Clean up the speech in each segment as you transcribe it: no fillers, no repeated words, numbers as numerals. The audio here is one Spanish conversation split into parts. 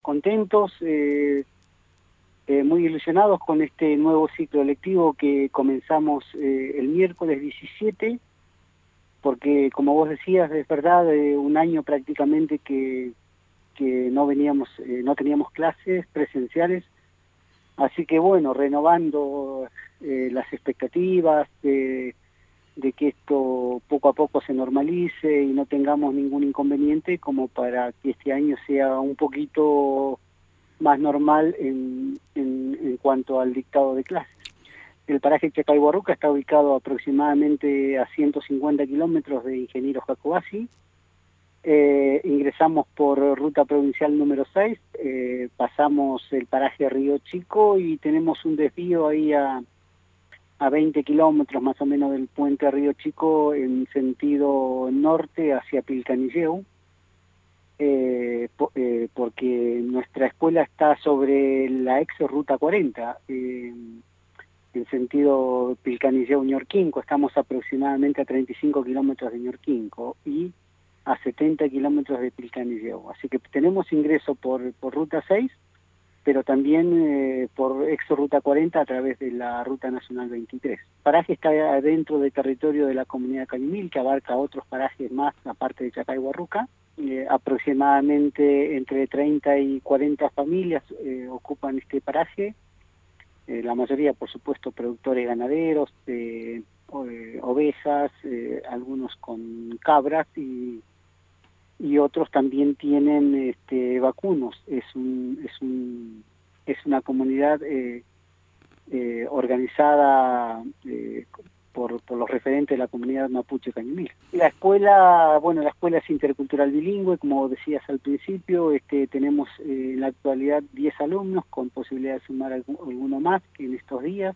contentos, muy ilusionados con este nuevo ciclo lectivo que comenzamos el miércoles 17, porque como vos decías, es verdad, un año prácticamente que no teníamos clases presenciales, así que bueno, renovando las expectativas de que esto poco a poco se normalice y no tengamos ningún inconveniente, como para que este año sea un poquito más normal en cuanto al dictado de clases. El paraje Chacaihuarruca está ubicado aproximadamente a 150 kilómetros de Ingeniero Jacobasi. Ingresamos por ruta provincial número 6, pasamos el paraje Río Chico y tenemos un desvío ahí a 20 kilómetros más o menos del puente Río Chico en sentido norte hacia Pilcanilleu, porque nuestra escuela está sobre la ex ruta 40, en sentido Pilcanilleu-Ñorquinco. Estamos aproximadamente a 35 kilómetros de Ñorquinco y a 70 kilómetros de Pilcanilleu. Así que tenemos ingreso por ruta 6, pero también por ex ruta 40 a través de la ruta nacional 23. El paraje está dentro del territorio de la comunidad de Cañumil, que abarca otros parajes más aparte de Chacaihuarruca. Aproximadamente entre 30 y 40 familias ocupan este paraje, la mayoría por supuesto productores ganaderos, ovejas, algunos con cabras y otros también tienen vacunos. Es una comunidad organizada por los referentes de la comunidad mapuche Cañumil. La escuela es intercultural bilingüe, como decías al principio. Tenemos en la actualidad 10 alumnos, con posibilidad de sumar alguno más que en estos días.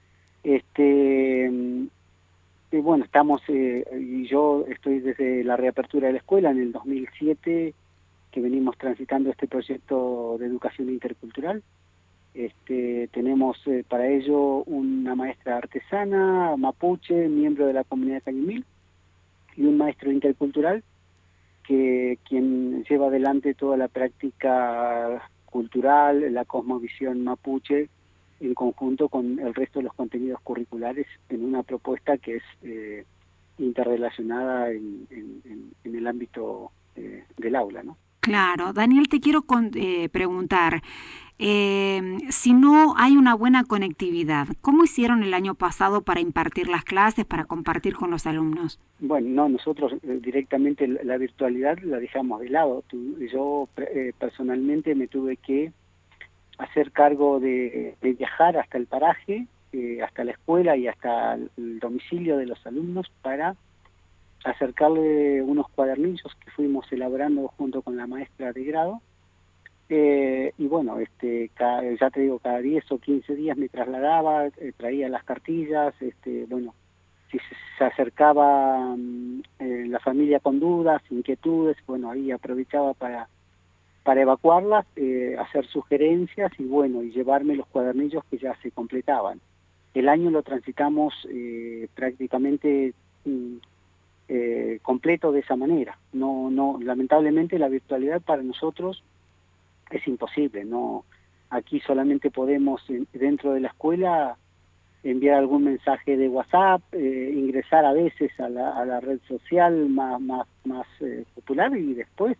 Bueno, estamos, y yo estoy desde la reapertura de la escuela en el 2007, que venimos transitando este proyecto de educación intercultural. Tenemos para ello una maestra artesana mapuche, miembro de la comunidad Cañumil, y un maestro intercultural quien lleva adelante toda la práctica cultural, la cosmovisión mapuche, en conjunto con el resto de los contenidos curriculares en una propuesta que es interrelacionada en el ámbito del aula, ¿no? Claro, Daniel, te quiero preguntar, si no hay una buena conectividad, ¿cómo hicieron el año pasado para impartir las clases, para compartir con los alumnos? Bueno, no, nosotros directamente la virtualidad la dejamos de lado. Yo personalmente me tuve que hacer cargo de viajar hasta el paraje, hasta la escuela y hasta el domicilio de los alumnos para acercarle unos cuadernillos que fuimos elaborando junto con la maestra de grado. Y bueno, ya te digo, cada 10 o 15 días me trasladaba, traía las cartillas, bueno, si se acercaba la familia con dudas, inquietudes, bueno, ahí aprovechaba para evacuarlas, hacer sugerencias y bueno, y llevarme los cuadernillos que ya se completaban. El año lo transitamos prácticamente completo de esa manera. No, lamentablemente la virtualidad para nosotros es imposible. No, aquí solamente podemos dentro de la escuela enviar algún mensaje de WhatsApp, ingresar a veces a la red social más popular y después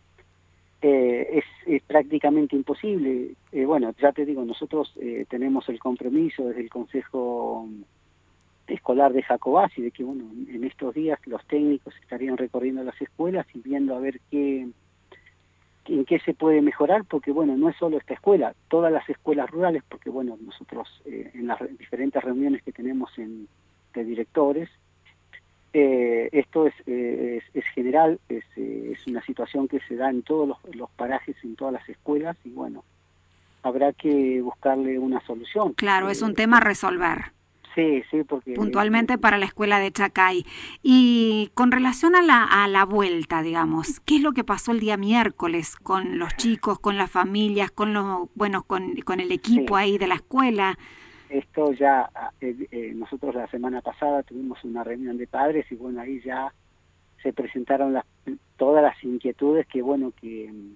es prácticamente imposible. Bueno, ya te digo, nosotros tenemos el compromiso desde el Consejo Escolar de Jacobasi de que bueno, en estos días los técnicos estarían recorriendo las escuelas y viendo a ver en qué se puede mejorar, porque bueno, no es solo esta escuela, todas las escuelas rurales, porque bueno, nosotros en las diferentes reuniones que tenemos de directores, esto es general, es una situación que se da en todos los parajes, en todas las escuelas, y bueno, habrá que buscarle una solución. Claro, es un tema a resolver. Sí, porque Puntualmente para la escuela de Chacay. Y con relación a la vuelta, digamos, ¿qué es lo que pasó el día miércoles con los chicos, con las familias, con con el equipo sí, ahí de la escuela? esto ya, nosotros la semana pasada tuvimos una reunión de padres y bueno, ahí ya se presentaron todas las inquietudes que bueno, que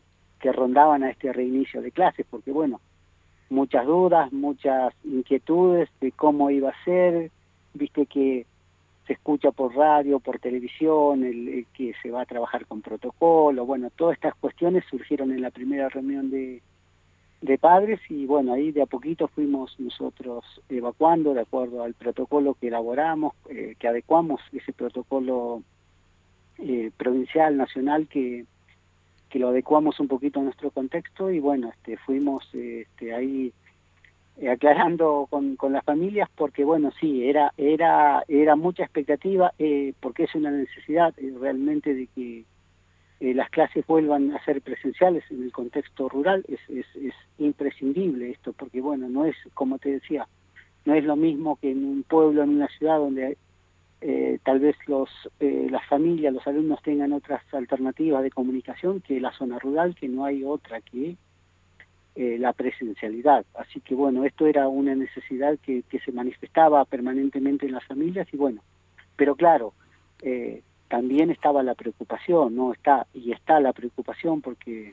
que rondaban a este reinicio de clases, porque bueno, muchas dudas, muchas inquietudes de cómo iba a ser, viste que se escucha por radio, por televisión, el que se va a trabajar con protocolo, bueno, todas estas cuestiones surgieron en la primera reunión de padres y bueno, ahí de a poquito fuimos nosotros evacuando de acuerdo al protocolo que elaboramos, que adecuamos ese protocolo provincial, nacional, que lo adecuamos un poquito a nuestro contexto y bueno, fuimos ahí aclarando con las familias porque bueno, sí, era mucha expectativa porque es una necesidad realmente de que las clases vuelvan a ser presenciales en el contexto rural, es imprescindible esto, porque bueno, no es, como te decía, no es lo mismo que en un pueblo, en una ciudad donde tal vez las familias, los alumnos tengan otras alternativas de comunicación que la zona rural, que no hay otra que la presencialidad. Así que bueno, esto era una necesidad que se manifestaba permanentemente en las familias y bueno, pero claro, también estaba la preocupación, ¿no? Está la preocupación porque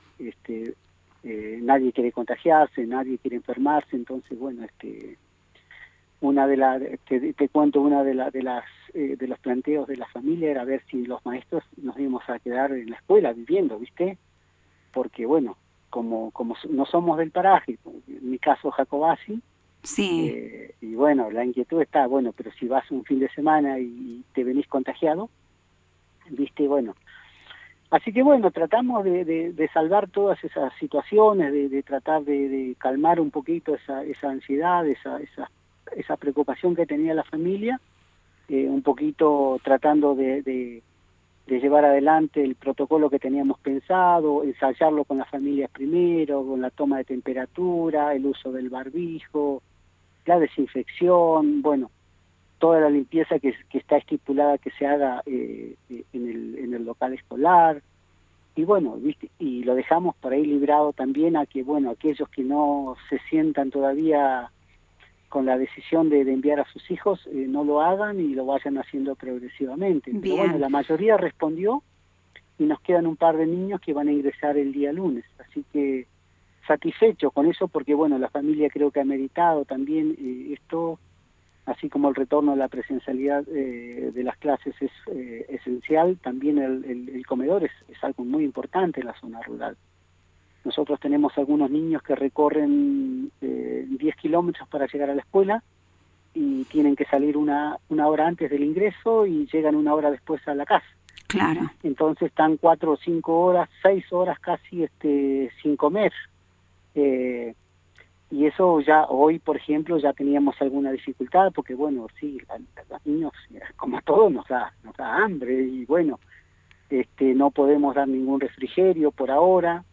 nadie quiere contagiarse, nadie quiere enfermarse, entonces bueno, una de las te cuento una de las de los planteos de la familia era ver si los maestros nos íbamos a quedar en la escuela viviendo, ¿viste? Porque bueno, como no somos del paraje, en mi caso Jacobasi, Sí, y bueno, la inquietud está, bueno, pero si vas un fin de semana y te venís contagiado, viste, bueno. Así que bueno, tratamos de salvar todas esas situaciones, de tratar de calmar un poquito esa ansiedad, esa preocupación que tenía la familia, un poquito tratando de llevar adelante el protocolo que teníamos pensado, ensayarlo con las familias primero, con la toma de temperatura, el uso del barbijo, la desinfección, bueno, toda la limpieza que está estipulada que se haga en el local escolar, y bueno, ¿viste? Y lo dejamos por ahí librado también a que, bueno, aquellos que no se sientan todavía con la decisión de enviar a sus hijos, no lo hagan y lo vayan haciendo progresivamente. Pero bueno, bien. la mayoría respondió y nos quedan un par de niños que van a ingresar el día lunes. Así que satisfecho con eso porque, bueno, la familia creo que ha meritado también esto, así como el retorno a la presencialidad de las clases es esencial, también el comedor es algo muy importante en la zona rural. Nosotros tenemos algunos niños que recorren 10 kilómetros para llegar a la escuela y tienen que salir una hora antes del ingreso y llegan una hora después a la casa. Claro. Entonces están 4 o 5 horas, 6 horas casi sin comer. Eh, y eso ya hoy, por ejemplo, ya teníamos alguna dificultad porque, bueno, sí, los niños, como a todos, nos da hambre y, bueno, no podemos dar ningún refrigerio por ahora.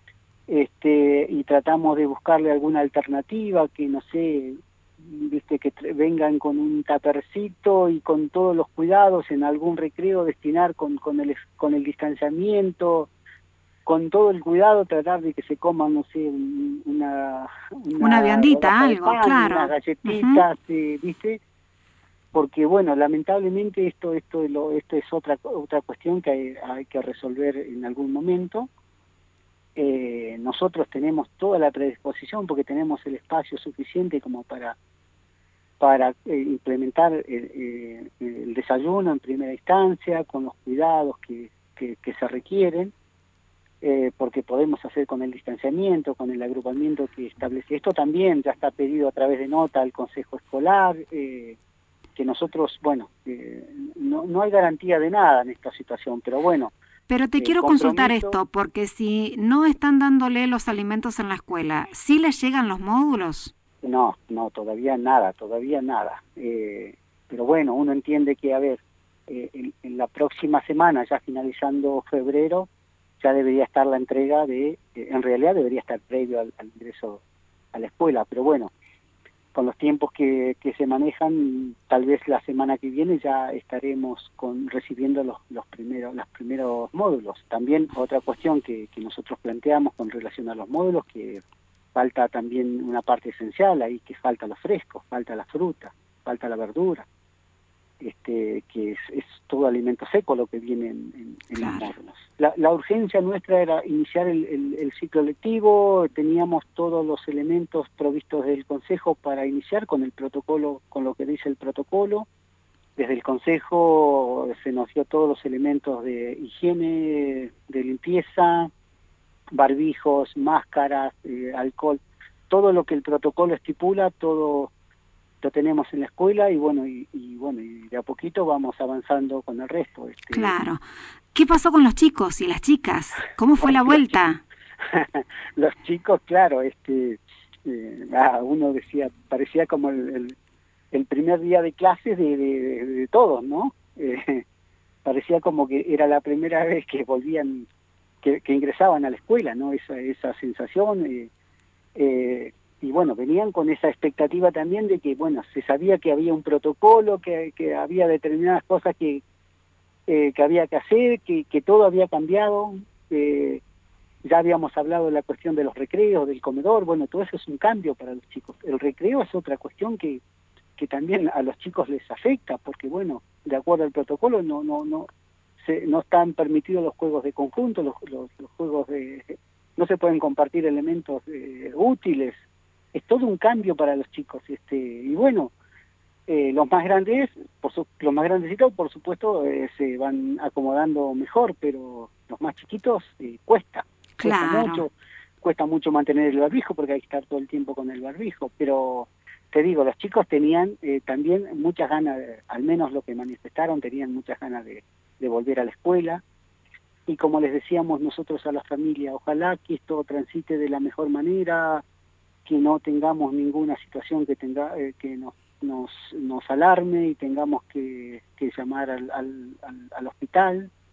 Y tratamos de buscarle alguna alternativa que no sé, viste, que vengan con un tapercito y con todos los cuidados en algún recreo destinar con el distanciamiento, con todo el cuidado tratar de que se coman, no sé, Una una viandita, rodaja de algo, pan, unas claro. Ujú. galletitas, viste, porque bueno, lamentablemente esto es otra cuestión que hay que resolver en algún momento. Nosotros tenemos toda la predisposición porque tenemos el espacio suficiente como para implementar el desayuno en primera instancia con los cuidados que se requieren, porque podemos hacer con el distanciamiento, con el agrupamiento que establece. Esto también ya está pedido a través de nota al Consejo Escolar, que nosotros, bueno, no hay garantía de nada en esta situación, pero bueno, Pero te quiero consultar compromiso. esto, porque si no están dándole los alimentos en la escuela, ¿sí les llegan los módulos? No, todavía nada, todavía nada. Pero bueno, uno entiende que, a ver, en la próxima semana, ya finalizando febrero, ya debería estar la entrega en realidad debería estar previo al ingreso a la escuela, pero bueno, con los tiempos que se manejan, tal vez la semana que viene ya estaremos recibiendo los primeros módulos. También otra cuestión que nosotros planteamos con relación a los módulos, que falta también una parte esencial ahí, que falta los frescos, falta la fruta, falta la verdura. que es todo alimento seco lo que viene en los Claro. módulos. La urgencia nuestra era iniciar el ciclo lectivo, teníamos todos los elementos provistos del Consejo para iniciar con el protocolo, con lo que dice el protocolo. Desde el Consejo se nos dio todos los elementos de higiene, de limpieza, barbijos, máscaras, alcohol, todo lo que el protocolo estipula, todo lo tenemos en la escuela y bueno, y de a poquito vamos avanzando con el resto. Claro. ¿Qué pasó con los chicos y las chicas? ¿Cómo fue Bueno, la vuelta? los chicos, claro, uno decía, parecía como el primer día de clases de todos, ¿no? Parecía como que era la primera vez que volvían, que ingresaban a la escuela, ¿no? Esa sensación, y bueno, venían con esa expectativa también de que, bueno, se sabía que había un protocolo, que había determinadas cosas que había que hacer, que todo había cambiado, ya habíamos hablado de la cuestión de los recreos, del comedor, bueno, todo eso es un cambio para los chicos. El recreo es otra cuestión que también a los chicos les afecta, porque bueno, de acuerdo al protocolo no están permitidos los juegos de conjunto, los juegos no se pueden compartir elementos útiles. Es todo un cambio para los chicos, y bueno, los más grandes, los más grandecitos, por supuesto, se van acomodando mejor, pero los más chiquitos cuesta Claro. cuesta mucho mantener el barbijo porque hay que estar todo el tiempo con el barbijo, pero te digo, los chicos tenían también muchas ganas, al menos lo que manifestaron, tenían muchas ganas de volver a la escuela, y como les decíamos nosotros a la familia, ojalá que esto transite de la mejor manera, que no tengamos ninguna situación que nos alarme y tengamos que llamar al hospital,